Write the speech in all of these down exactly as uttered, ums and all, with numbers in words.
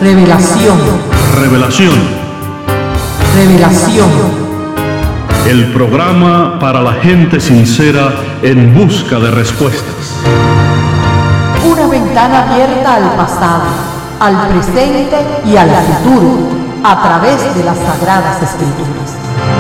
Revelación. Revelación. Revelación. El programa para la gente sincera en busca de respuestas. Una ventana abierta al pasado, al presente y al futuro a través de las Sagradas Escrituras.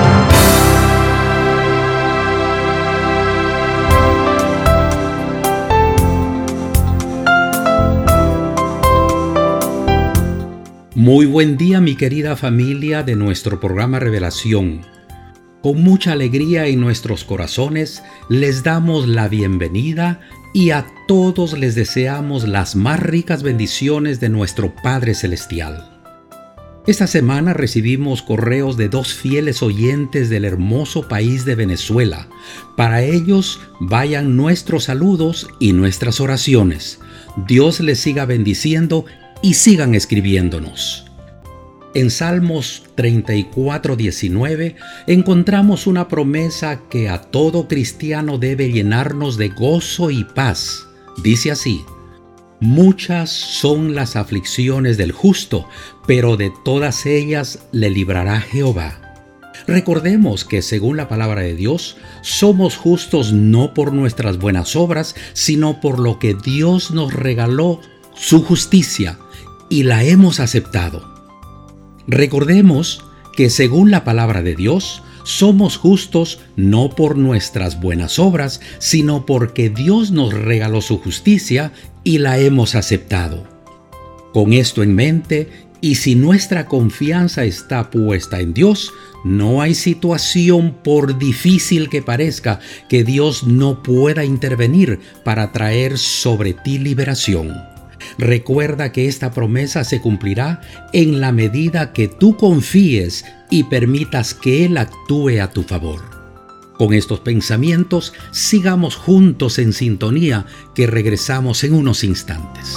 Muy buen día, mi querida familia de nuestro programa Revelación. Con mucha alegría en nuestros corazones les damos la bienvenida y a todos les deseamos las más ricas bendiciones de nuestro Padre Celestial. Esta semana recibimos correos de dos fieles oyentes del hermoso país de Venezuela. Para ellos vayan nuestros saludos y nuestras oraciones. Dios les siga bendiciendo y sigan escribiéndonos. En Salmos treinta y cuatro, diecinueve encontramos una promesa que a todo cristiano debe llenarnos de gozo y paz. Dice así: muchas son las aflicciones del justo, pero de todas ellas le librará Jehová. Recordemos que según la palabra de Dios, somos justos no por nuestras buenas obras, sino por lo que Dios nos regaló, su justicia, y la hemos aceptado. Recordemos que según la palabra de Dios, somos justos no por nuestras buenas obras, sino porque Dios nos regaló su justicia y la hemos aceptado. Con esto en mente, y si nuestra confianza está puesta en Dios, no hay situación, por difícil que parezca, que Dios no pueda intervenir para traer sobre ti liberación. Recuerda que esta promesa se cumplirá en la medida que tú confíes y permitas que Él actúe a tu favor. Con estos pensamientos, sigamos juntos en sintonía, que regresamos en unos instantes.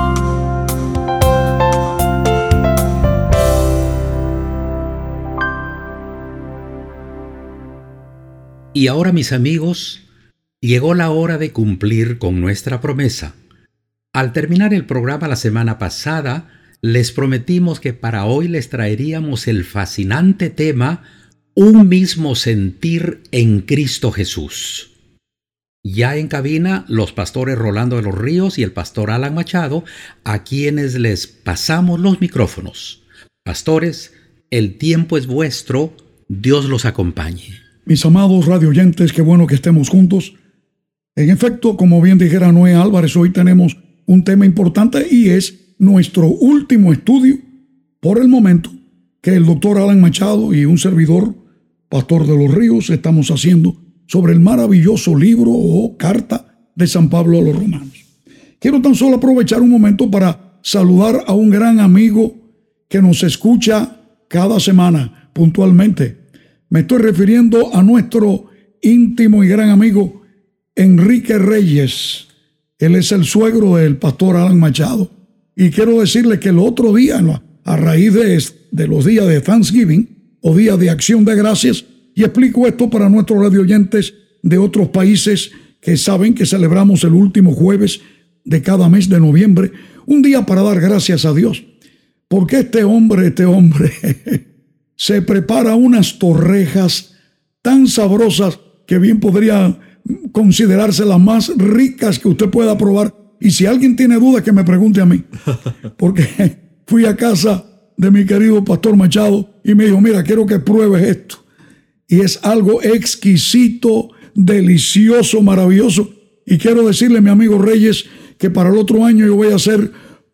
Y ahora, mis amigos, llegó la hora de cumplir con nuestra promesa. Al terminar el programa la semana pasada, les prometimos que para hoy les traeríamos el fascinante tema Un mismo sentir en Cristo Jesús. Ya en cabina, los pastores Rolando de los Ríos y el pastor Alan Machado, a quienes les pasamos los micrófonos. Pastores, el tiempo es vuestro, Dios los acompañe. Mis amados radioyentes, qué bueno que estemos juntos. En efecto, como bien dijera Noé Álvarez, hoy tenemos un tema importante y es nuestro último estudio por el momento que el doctor Alan Machado y un servidor, pastor de los Ríos, estamos haciendo sobre el maravilloso libro o carta de San Pablo a los Romanos. Quiero tan solo aprovechar un momento para saludar a un gran amigo que nos escucha cada semana puntualmente. Me estoy refiriendo a nuestro íntimo y gran amigo Enrique Reyes. Él es el suegro del pastor Alan Machado. Y quiero decirle que el otro día, a raíz de, de los días de Thanksgiving o días de Acción de Gracias, y explico esto para nuestros radioyentes de otros países que saben que celebramos el último jueves de cada mes de noviembre, un día para dar gracias a Dios. Porque este hombre, este hombre, se prepara unas torrejas tan sabrosas que bien podría considerarse las más ricas que usted pueda probar. Y si alguien tiene dudas, que me pregunte a mí, porque fui a casa de mi querido pastor Machado y me dijo: mira, quiero que pruebes esto. Y es algo exquisito, delicioso, maravilloso. Y quiero decirle, mi amigo Reyes, que para el otro año yo voy a ser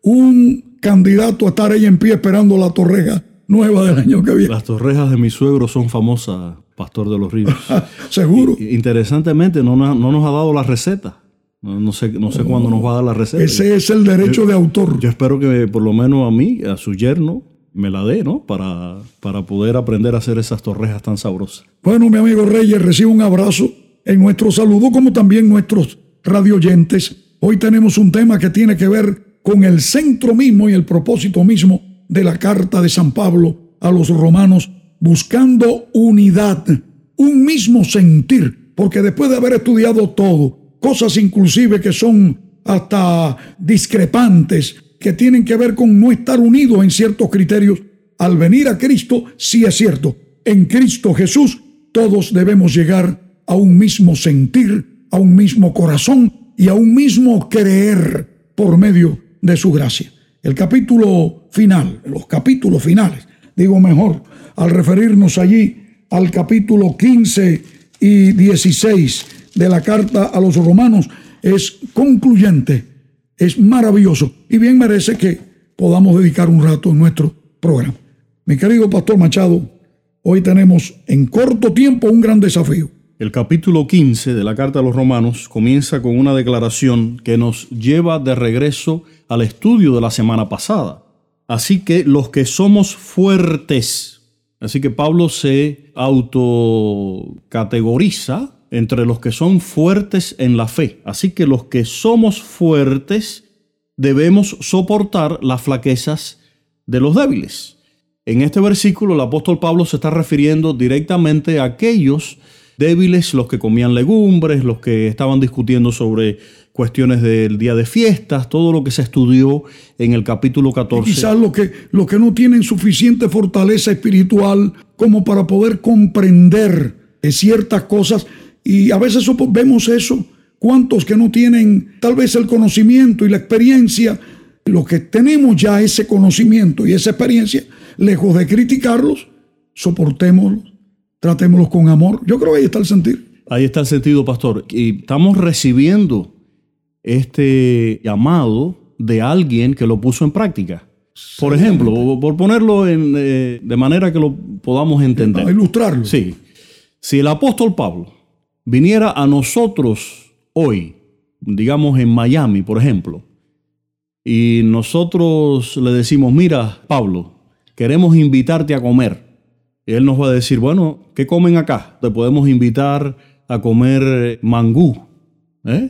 un candidato a estar ahí en pie esperando la torreja nueva del año que viene. Las torrejas de mi suegro son famosas, pastor de los Ríos. Seguro. Y, interesantemente, no, no nos ha dado la receta. No, no sé, no sé oh, cuándo nos va a dar la receta. Ese es el derecho yo, de autor. Yo espero que por lo menos a mí, a su yerno, me la dé, ¿no? Para, para poder aprender a hacer esas torrejas tan sabrosas. Bueno, mi amigo Reyes, recibe un abrazo en nuestro saludo, como también nuestros radioyentes. Hoy tenemos un tema que tiene que ver con el centro mismo y el propósito mismo de la carta de San Pablo a los romanos, buscando unidad, un mismo sentir, porque después de haber estudiado todo, cosas inclusive que son hasta discrepantes, que tienen que ver con no estar unidos en ciertos criterios. Al venir a Cristo, sí es cierto, en Cristo Jesús todos debemos llegar a un mismo sentir, a un mismo corazón y a un mismo creer por medio de su gracia. El capítulo final, los capítulos finales, digo mejor, al referirnos allí al capítulo quince y dieciséis de la carta a los romanos, es concluyente, es maravilloso y bien merece que podamos dedicar un rato en nuestro programa. Mi querido Pastor Machado, hoy tenemos en corto tiempo un gran desafío. El capítulo quince de la carta a los romanos comienza con una declaración que nos lleva de regreso al estudio de la semana pasada. Así que los que somos fuertes, así que Pablo se autocategoriza entre los que son fuertes en la fe. Así que los que somos fuertes debemos soportar las flaquezas de los débiles. En este versículo el apóstol Pablo se está refiriendo directamente a aquellos débiles, los que comían legumbres, los que estaban discutiendo sobre cuestiones del día de fiestas, todo lo que se estudió en el capítulo catorce. Quizás los que, lo que no tienen suficiente fortaleza espiritual como para poder comprender ciertas cosas, y a veces vemos eso, cuántos que no tienen tal vez el conocimiento y la experiencia. Los que tenemos ya ese conocimiento y esa experiencia, lejos de criticarlos, soportémoslos, tratémoslos con amor. Yo creo que ahí está el sentido. Ahí está el sentido, pastor. Y estamos recibiendo este llamado de alguien que lo puso en práctica. Por ejemplo, por ponerlo en, eh, de manera que lo podamos entender. Para ilustrarlo. Sí. Si el apóstol Pablo viniera a nosotros hoy, digamos en Miami, por ejemplo, y nosotros le decimos, mira, Pablo, queremos invitarte a comer. Y él nos va a decir, bueno, ¿qué comen acá? Te podemos invitar a comer mangú. ¿Eh?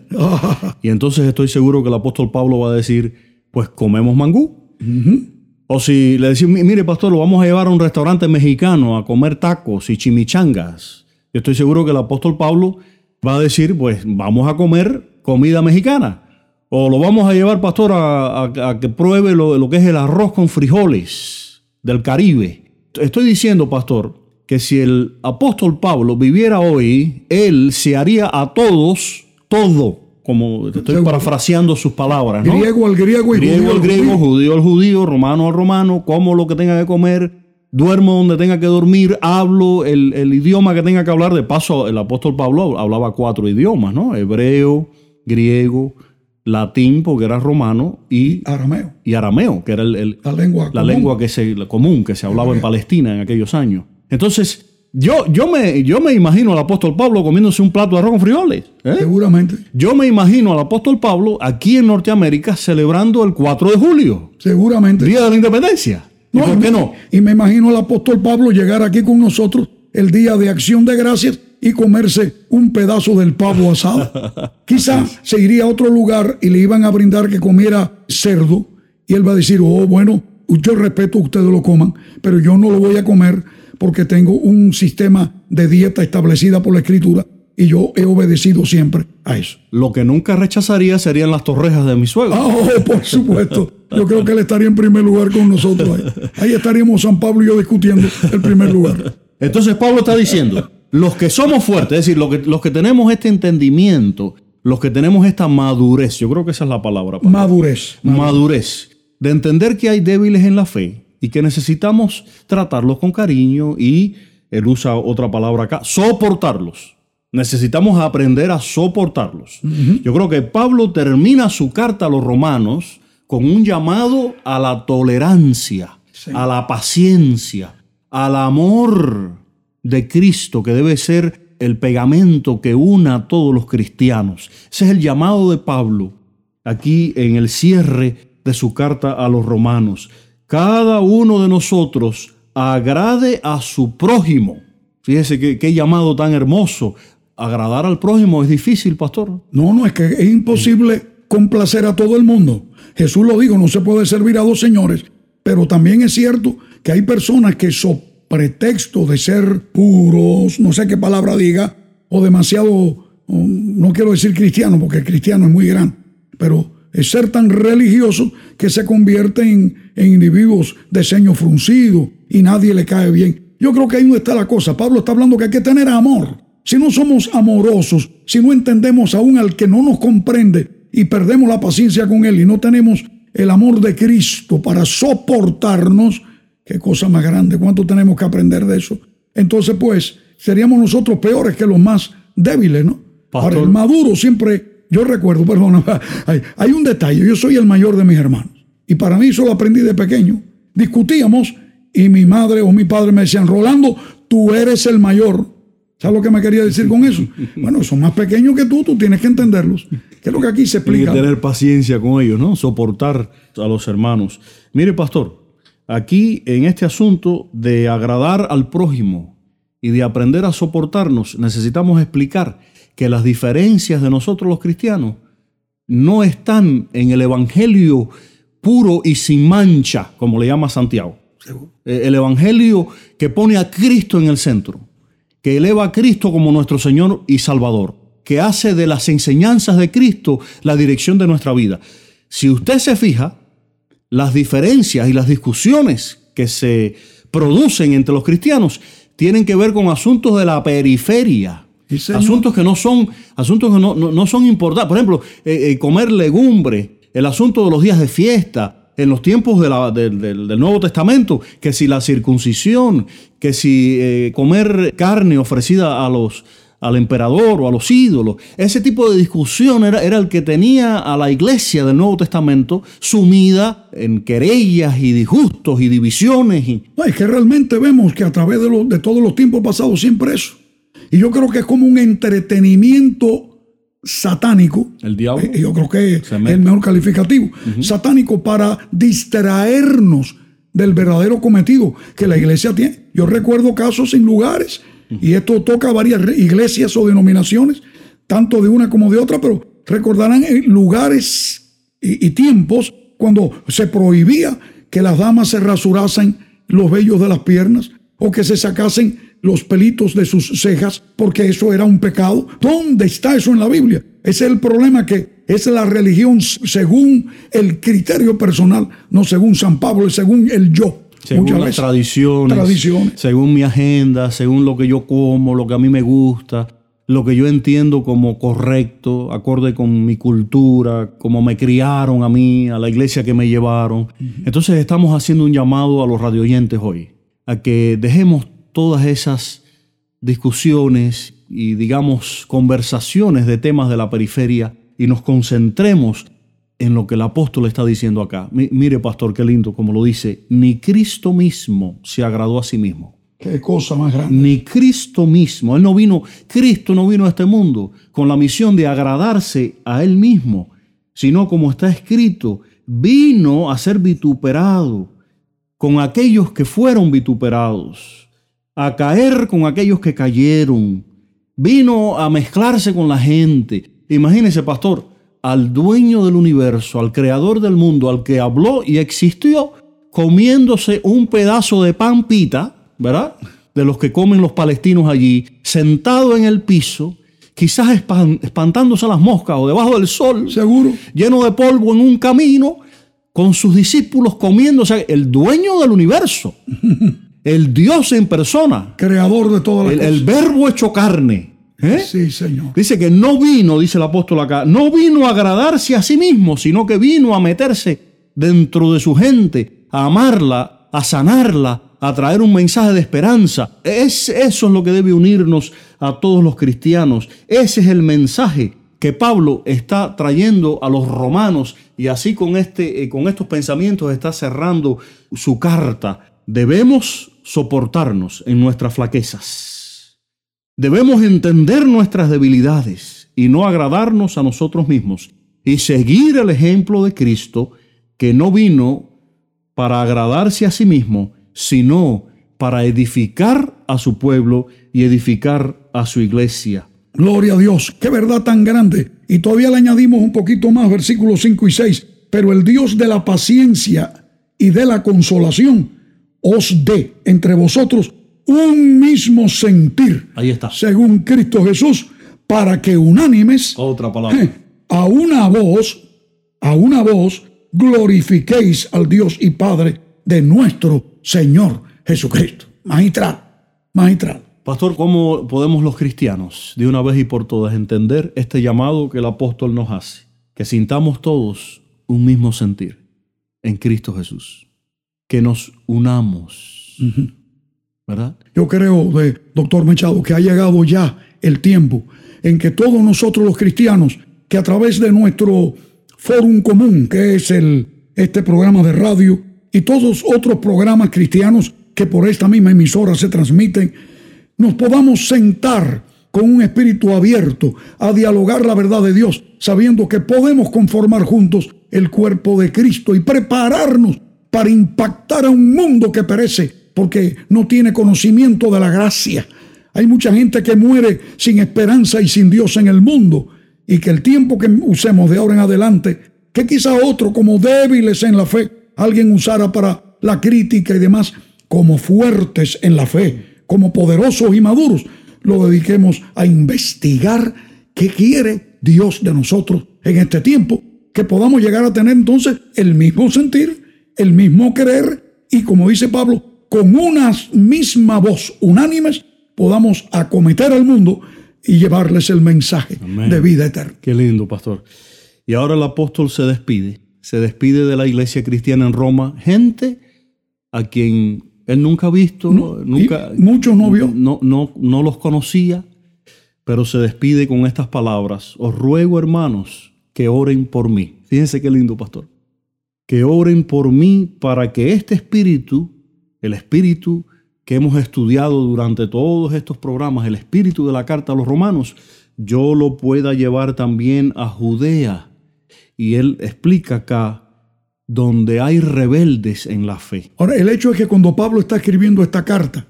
Y entonces estoy seguro que el apóstol Pablo va a decir, pues comemos mangú. Uh-huh. O si le decimos, mire pastor, lo vamos a llevar a un restaurante mexicano a comer tacos y chimichangas. Yo estoy seguro que el apóstol Pablo va a decir, pues vamos a comer comida mexicana. O lo vamos a llevar, pastor, a, a, a que pruebe lo, lo que es el arroz con frijoles del Caribe. Estoy diciendo, pastor, que si el apóstol Pablo viviera hoy, él se haría a todos todo, como estoy parafraseando sus palabras, ¿no? Griego al griego y griego judío al griego, judío. judío al judío, romano al romano, como lo que tenga que comer, duermo donde tenga que dormir, hablo el, el idioma que tenga que hablar. De paso, el apóstol Pablo hablaba cuatro idiomas, ¿no? Hebreo, griego, latín, porque era romano, y arameo, y arameo que era el, el, la lengua, la común. lengua que se, la común que se hablaba en Palestina en aquellos años. Entonces, yo, yo, me, yo me imagino al apóstol Pablo comiéndose un plato de arroz con frijoles. ¿eh? Seguramente. Yo me imagino al apóstol Pablo aquí en Norteamérica celebrando el cuatro de julio. Seguramente. Día de la Independencia. ¿Y No, por qué no? Y me imagino al apóstol Pablo llegar aquí con nosotros el día de Acción de Gracias y comerse un pedazo del pavo asado. Quizá se iría a otro lugar y le iban a brindar que comiera cerdo y él va a decir, oh, bueno, yo respeto que ustedes lo coman, pero yo no lo voy a comer porque tengo un sistema de dieta establecida por la Escritura y yo he obedecido siempre a eso. Lo que nunca rechazaría serían las torrejas de mi suegro. Ah, oh, por supuesto. Yo creo que él estaría en primer lugar con nosotros ahí. Ahí estaríamos San Pablo y yo discutiendo el primer lugar. Entonces Pablo está diciendo, los que somos fuertes, es decir, los que, los que tenemos este entendimiento, los que tenemos esta madurez, yo creo que esa es la palabra. Pablo. Madurez. Madurez. Madurez. De entender que hay débiles en la fe y que necesitamos tratarlos con cariño y, él usa otra palabra acá, soportarlos. Necesitamos aprender a soportarlos. Uh-huh. Yo creo que Pablo termina su carta a los romanos con un llamado a la tolerancia, sí. a la paciencia, al amor de Cristo, que debe ser el pegamento que una a todos los cristianos. Ese es el llamado de Pablo aquí en el cierre de su carta a los romanos. Cada uno de nosotros agrade a su prójimo. Fíjese qué, qué llamado tan hermoso. Agradar al prójimo es difícil, pastor. No, no, es que es imposible complacer a todo el mundo. Jesús lo dijo, no se puede servir a dos señores. Pero también es cierto que hay personas que so pretexto de ser puros, no sé qué palabra diga, o demasiado, no quiero decir cristiano, porque el cristiano es muy grande, pero es ser tan religiosos que se convierten en, en individuos de ceño fruncido y nadie le cae bien. Yo creo que ahí no está la cosa. Pablo está hablando que hay que tener amor. Si no somos amorosos, si no entendemos aún al que no nos comprende y perdemos la paciencia con él y no tenemos el amor de Cristo para soportarnos, qué cosa más grande. ¿Cuánto tenemos que aprender de eso? Entonces, pues, seríamos nosotros peores que los más débiles, ¿no? Pastor. Ahora, el maduro siempre, yo recuerdo, perdón, hay, hay un detalle. Yo soy el mayor de mis hermanos y para mí eso lo aprendí de pequeño. Discutíamos y mi madre o mi padre me decían, Rolando, tú eres el mayor. ¿Sabes lo que me quería decir con eso? Bueno, son más pequeños que tú, tú tienes que entenderlos. ¿Qué es lo que aquí se explica? Hay que tener paciencia con ellos, ¿no? Soportar a los hermanos. Mire, pastor, aquí en este asunto de agradar al prójimo y de aprender a soportarnos, necesitamos explicar que las diferencias de nosotros los cristianos no están en el evangelio puro y sin mancha, como le llama Santiago. El evangelio que pone a Cristo en el centro, que eleva a Cristo como nuestro Señor y Salvador, que hace de las enseñanzas de Cristo la dirección de nuestra vida. Si usted se fija, las diferencias y las discusiones que se producen entre los cristianos tienen que ver con asuntos de la periferia, sí, asuntos que no son, asuntos que no, no, no son importantes. Por ejemplo, eh, eh, comer legumbre, el asunto de los días de fiesta, en los tiempos de la, de, de, del Nuevo Testamento, que si la circuncisión, que si eh, comer carne ofrecida a los, al emperador o a los ídolos, ese tipo de discusión era, era el que tenía a la iglesia del Nuevo Testamento sumida en querellas y disgustos y divisiones. Y... No, es que realmente vemos que a través de, lo, de todos los tiempos pasados siempre eso. Y yo creo que es como un entretenimiento satánico. El diablo. Eh, yo creo que es el mejor calificativo. Uh-huh. Satánico para distraernos del verdadero cometido que la iglesia tiene. Yo recuerdo casos en lugares, uh-huh. y esto toca a varias iglesias o denominaciones, tanto de una como de otra, pero recordarán en lugares y, y tiempos cuando se prohibía que las damas se rasurasen los vellos de las piernas o que se sacasen los pelitos de sus cejas, porque eso era un pecado. ¿Dónde está eso en la Biblia? Ese es el problema, que es la religión según el criterio personal, no según San Pablo, según el yo. Según las veces. Tradiciones, tradiciones, según mi agenda, según lo que yo como, lo que a mí me gusta, lo que yo entiendo como correcto, acorde con mi cultura, como me criaron a mí, a la iglesia que me llevaron. Uh-huh. Entonces estamos haciendo un llamado a los radioyentes hoy, a que dejemos todas esas discusiones y, digamos, conversaciones de temas de la periferia y nos concentremos en lo que el apóstol está diciendo acá. M- mire, pastor, qué lindo, como lo dice, ni Cristo mismo se agradó a sí mismo. Qué cosa más grande. Ni Cristo mismo. Él no vino, Cristo no vino a este mundo con la misión de agradarse a Él mismo, sino, como está escrito, vino a ser vituperado con aquellos que fueron vituperados, a caer con aquellos que cayeron, vino a mezclarse con la gente. Imagínese, pastor, al dueño del universo, al creador del mundo, al que habló y existió, comiéndose un pedazo de pan pita, ¿verdad?, de los que comen los palestinos allí, sentado en el piso, quizás espantándose a las moscas o debajo del sol, seguro, lleno de polvo en un camino, con sus discípulos comiéndose, el dueño del universo. El Dios en persona. Creador de todas las el, cosas. El verbo hecho carne. ¿Eh? Sí, Señor. Dice que no vino, dice el apóstol acá, no vino a agradarse a sí mismo, sino que vino a meterse dentro de su gente, a amarla, a sanarla, a traer un mensaje de esperanza. Es, eso es lo que debe unirnos a todos los cristianos. Ese es el mensaje que Pablo está trayendo a los romanos, y así con, este, eh, con estos pensamientos está cerrando su carta. Debemos soportarnos en nuestras flaquezas. Debemos entender nuestras debilidades y no agradarnos a nosotros mismos y seguir el ejemplo de Cristo, que no vino para agradarse a sí mismo, sino para edificar a su pueblo y edificar a su iglesia. Gloria a Dios, qué verdad tan grande. Y todavía le añadimos un poquito más, versículos cinco y seis. Pero el Dios de la paciencia y de la consolación os dé entre vosotros un mismo sentir. Ahí está. Según Cristo Jesús, para que unánimes, otra palabra, eh, a una voz a una voz glorifiquéis al Dios y Padre de nuestro Señor Jesucristo. Magistral, magistral. Pastor, ¿cómo podemos los cristianos de una vez y por todas entender este llamado que el apóstol nos hace? Que sintamos todos un mismo sentir en Cristo Jesús. Que nos unamos. Uh-huh. ¿Verdad? Yo creo, de, doctor Machado, que ha llegado ya el tiempo en que todos nosotros los cristianos, que a través de nuestro fórum común, que es el, este programa de radio, y todos otros programas cristianos que por esta misma emisora se transmiten, nos podamos sentar con un espíritu abierto a dialogar la verdad de Dios, sabiendo que podemos conformar juntos el cuerpo de Cristo y prepararnos para impactar a un mundo que perece porque no tiene conocimiento de la gracia. Hay mucha gente que muere sin esperanza y sin Dios en el mundo, y que el tiempo que usemos de ahora en adelante, que quizá otro como débiles en la fe, alguien usara para la crítica y demás, como fuertes en la fe, como poderosos y maduros, lo dediquemos a investigar qué quiere Dios de nosotros en este tiempo, que podamos llegar a tener entonces el mismo sentir, el mismo querer, y como dice Pablo, con una misma voz, unánimes, podamos acometer al mundo y llevarles el mensaje Amén. De vida eterna. Qué lindo, pastor. Y ahora el apóstol se despide, se despide de la iglesia cristiana en Roma, gente a quien él nunca ha visto, no, nunca, muchos no vio. No, no, no los conocía, pero se despide con estas palabras: os ruego, hermanos, que oren por mí. Fíjense qué lindo, pastor. Que oren por mí para que este espíritu, el espíritu que hemos estudiado durante todos estos programas, el espíritu de la carta a los romanos, yo lo pueda llevar también a Judea. Y él explica acá, donde hay rebeldes en la fe. Ahora, el hecho es que cuando Pablo está escribiendo esta carta,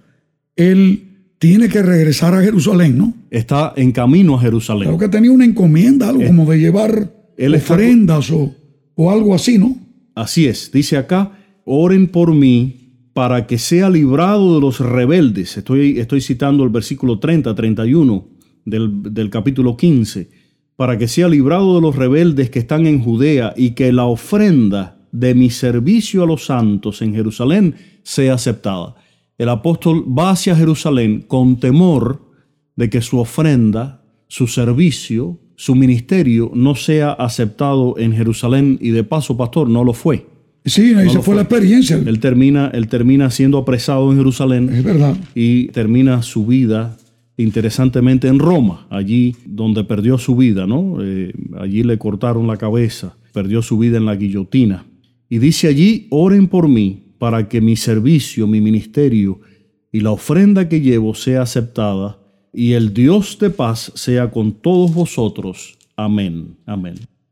él tiene que regresar a Jerusalén, ¿no? Está en camino a Jerusalén. Creo que tenía una encomienda, algo eh, como de llevar ofrendas está... o, o algo así, ¿no? Así es. Dice acá, oren por mí para que sea librado de los rebeldes. Estoy, estoy citando el versículo treinta, treinta y uno del, del capítulo quince. Para que sea librado de los rebeldes que están en Judea, y que la ofrenda de mi servicio a los santos en Jerusalén sea aceptada. El apóstol va hacia Jerusalén con temor de que su ofrenda, su servicio, su ministerio no sea aceptado en Jerusalén, y de paso, pastor, no lo fue. Sí, esa no fue, fue la experiencia. Él termina, él termina siendo apresado en Jerusalén. Es verdad. Y termina su vida, interesantemente, en Roma, allí donde perdió su vida, ¿no? Eh, allí le cortaron la cabeza, perdió su vida en la guillotina. Y dice allí, oren por mí para que mi servicio, mi ministerio y la ofrenda que llevo sea aceptada, y el Dios de paz sea con todos vosotros. Amén. Amén.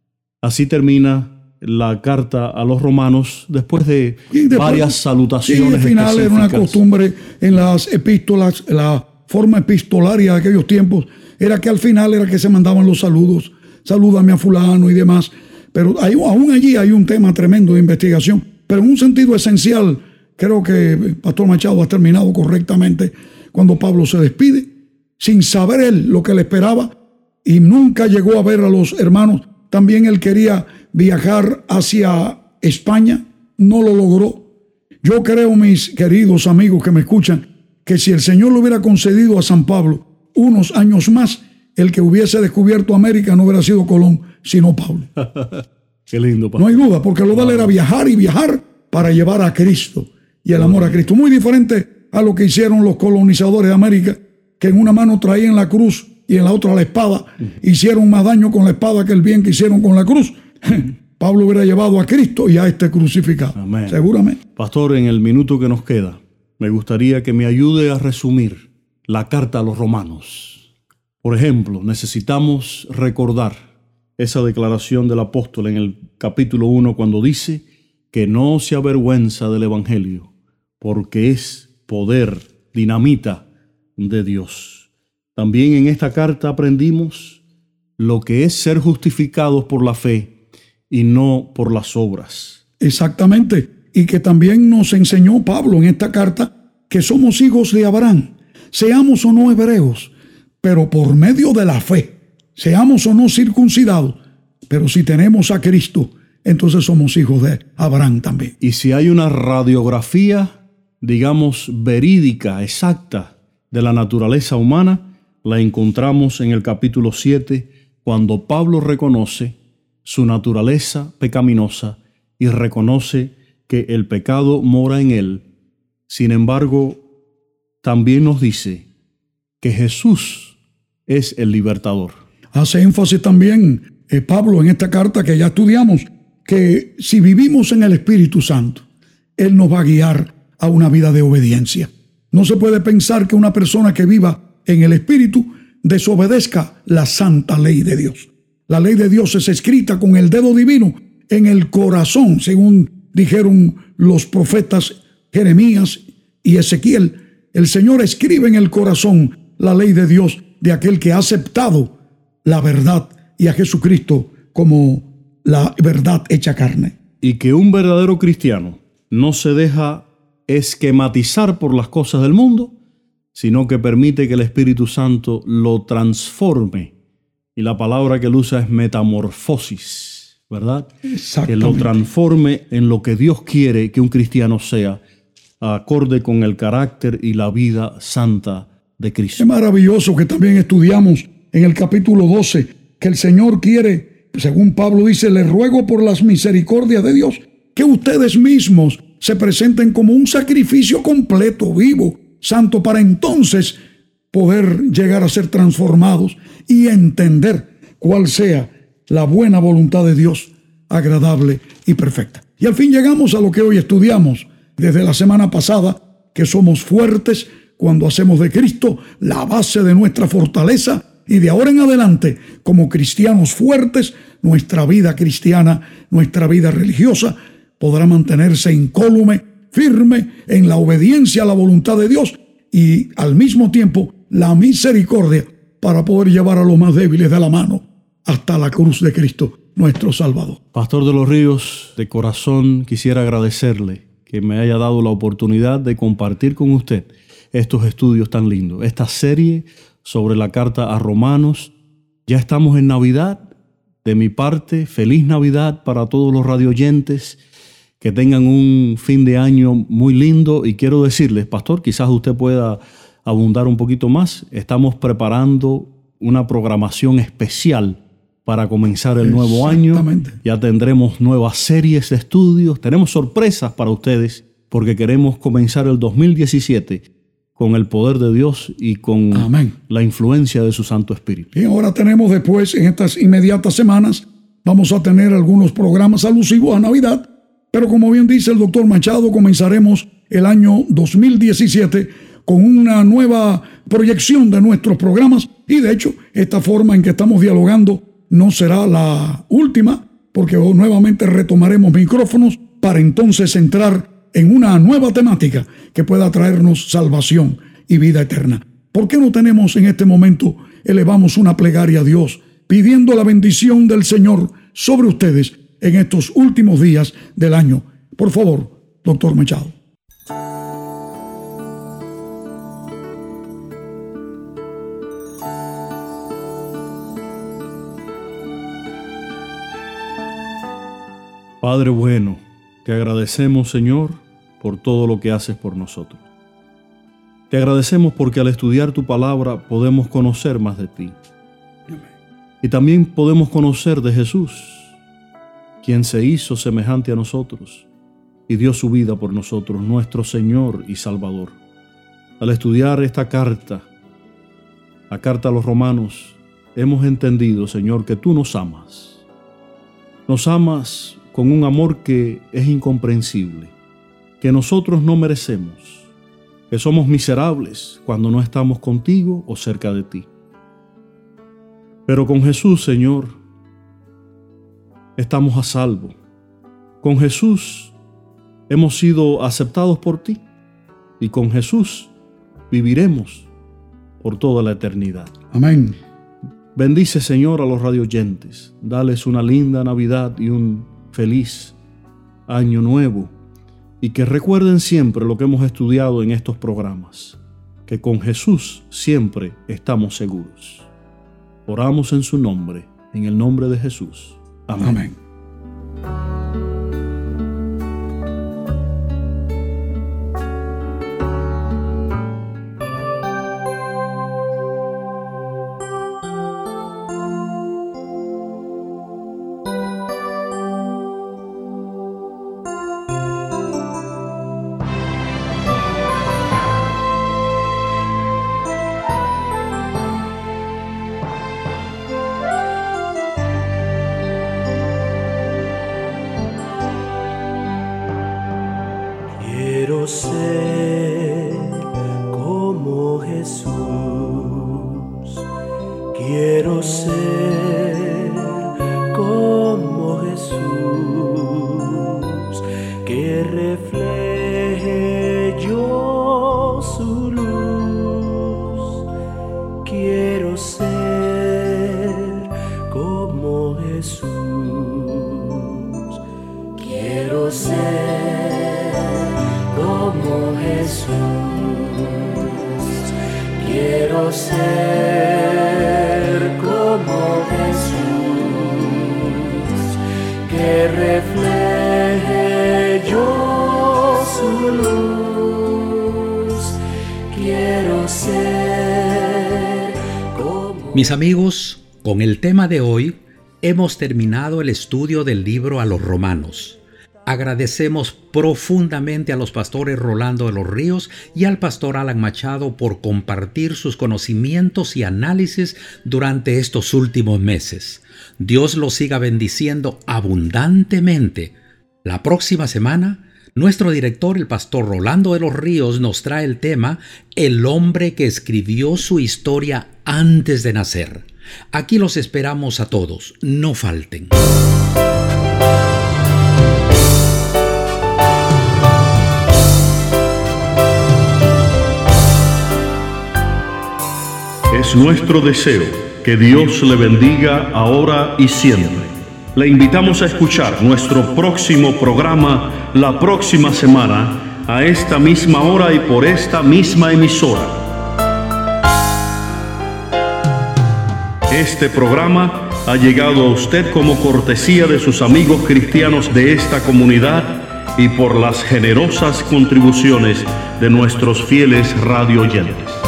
Así termina la carta a los romanos después de después, varias salutaciones. Sí, al final era una costumbre en las epístolas, la forma epistolaria de aquellos tiempos era que al final era que se mandaban los saludos. Salúdame a fulano y demás. Pero hay, aún allí hay un tema tremendo de investigación. Pero en un sentido esencial, creo que el pastor Machado ha terminado correctamente cuando Pablo se despide, sin saber él lo que le esperaba, y nunca llegó a ver a los hermanos. También él quería viajar hacia España, no lo logró. Yo creo, mis queridos amigos que me escuchan, que si el Señor le hubiera concedido a San Pablo unos años más, el que hubiese descubierto América no hubiera sido Colón, sino Pablo. Qué lindo, pastor. No hay duda, porque lo de él era viajar y viajar para llevar a Cristo y el amor a Cristo. Muy diferente a lo que hicieron los colonizadores de América, que en una mano traían la cruz y en la otra la espada. Hicieron más daño con la espada que el bien que hicieron con la cruz. Pablo hubiera llevado a Cristo y a este crucificado. Amén. Seguramente. Pastor, en el minuto que nos queda, me gustaría que me ayude a resumir la carta a los romanos. Por ejemplo, necesitamos recordar esa declaración del apóstol en el capítulo uno, cuando dice que no se avergüenza del evangelio, porque es poder, dinamita de Dios. También en esta carta aprendimos lo que es ser justificados por la fe y no por las obras. Exactamente. Y que también nos enseñó Pablo en esta carta que somos hijos de Abraham, seamos o no hebreos, pero por medio de la fe, seamos o no circuncidados, pero si tenemos a Cristo, entonces somos hijos de Abraham también. Y si hay una radiografía, digamos, verídica, exacta de la naturaleza humana, la encontramos en el capítulo siete, cuando Pablo reconoce su naturaleza pecaminosa y reconoce que el pecado mora en él. Sin embargo, también nos dice que Jesús es el libertador. Hace énfasis también eh, Pablo en esta carta que ya estudiamos, que si vivimos en el Espíritu Santo, Él nos va a guiar a una vida de obediencia. No se puede pensar que una persona que viva en el Espíritu desobedezca la santa ley de Dios. La ley de Dios es escrita con el dedo divino en el corazón, según dijeron los profetas Jeremías y Ezequiel. El Señor escribe en el corazón la ley de Dios de aquel que ha aceptado la verdad y a Jesucristo como la verdad hecha carne. Y que un verdadero cristiano no se deja esquematizar por las cosas del mundo, sino que permite que el Espíritu Santo lo transforme. Y la palabra que él usa es metamorfosis, ¿verdad? Que lo transforme en lo que Dios quiere que un cristiano sea, acorde con el carácter y la vida santa de Cristo. Es maravilloso que también estudiamos en el capítulo doce que el Señor quiere, según Pablo dice, les ruego por las misericordias de Dios, que ustedes mismos se presenten como un sacrificio completo, vivo, santo, para entonces poder llegar a ser transformados y entender cuál sea la buena voluntad de Dios, agradable y perfecta. Y al fin llegamos a lo que hoy estudiamos desde la semana pasada, que somos fuertes cuando hacemos de Cristo la base de nuestra fortaleza, y de ahora en adelante, como cristianos fuertes, nuestra vida cristiana, nuestra vida religiosa, podrá mantenerse incólume, firme en la obediencia a la voluntad de Dios y al mismo tiempo la misericordia para poder llevar a los más débiles de la mano hasta la cruz de Cristo, nuestro Salvador. Pastor de los Ríos, de corazón quisiera agradecerle que me haya dado la oportunidad de compartir con usted estos estudios tan lindos, esta serie sobre la carta a Romanos. Ya estamos en Navidad. De mi parte, feliz Navidad para todos los radioyentes. Que tengan un fin de año muy lindo. Y quiero decirles, pastor, quizás usted pueda abundar un poquito más. Estamos preparando una programación especial para comenzar el nuevo año. Ya tendremos nuevas series de estudios. Tenemos sorpresas para ustedes porque queremos comenzar el dos mil diecisiete con el poder de Dios y con Amén. La influencia de su Santo Espíritu. Y ahora tenemos después, en estas inmediatas semanas, vamos a tener algunos programas alusivos a Navidad, pero como bien dice el doctor Machado, comenzaremos el año dos mil diecisiete con una nueva proyección de nuestros programas, y de hecho, esta forma en que estamos dialogando no será la última, porque nuevamente retomaremos micrófonos para entonces entrar en una nueva temática que pueda traernos salvación y vida eterna. ¿Por qué no tenemos en este momento, elevamos una plegaria a Dios, pidiendo la bendición del Señor sobre ustedes en estos últimos días del año? Por favor, doctor Machado. Padre bueno, te agradecemos, Señor, por todo lo que haces por nosotros. Te agradecemos porque al estudiar tu palabra podemos conocer más de ti. Y también podemos conocer de Jesús, quien se hizo semejante a nosotros y dio su vida por nosotros, nuestro Señor y Salvador. Al estudiar esta carta, la carta a los Romanos, hemos entendido, Señor, que tú nos amas. Nos amas con un amor que es incomprensible, que nosotros no merecemos, que somos miserables cuando no estamos contigo o cerca de ti. Pero con Jesús, Señor, estamos a salvo. Con Jesús hemos sido aceptados por ti y con Jesús viviremos por toda la eternidad. Amén. Bendice, Señor, a los radioyentes. Dales una linda Navidad y un feliz año nuevo. Y que recuerden siempre lo que hemos estudiado en estos programas, que con Jesús siempre estamos seguros. Oramos en su nombre, en el nombre de Jesús. Amén. Amén. Quiero ser como Jesús, quiero ser como Jesús, que refleje yo su luz. Quiero ser como Jesús, quiero ser como Jesús, quiero ser como Jesús, que refleje yo su luz. Quiero ser como... Mis amigos, con el tema de hoy hemos terminado el estudio del libro a los Romanos. Agradecemos profundamente a los pastores Rolando de los Ríos y al pastor Alan Machado por compartir sus conocimientos y análisis durante estos últimos meses. Dios los siga bendiciendo abundantemente. La próxima semana, nuestro director, el pastor Rolando de los Ríos, nos trae el tema El hombre que escribió su historia antes de nacer. Aquí los esperamos a todos. No falten. Es nuestro deseo que Dios le bendiga ahora y siempre. Le invitamos a escuchar nuestro próximo programa la próxima semana a esta misma hora y por esta misma emisora. Este programa ha llegado a usted como cortesía de sus amigos cristianos de esta comunidad y por las generosas contribuciones de nuestros fieles radioyentes.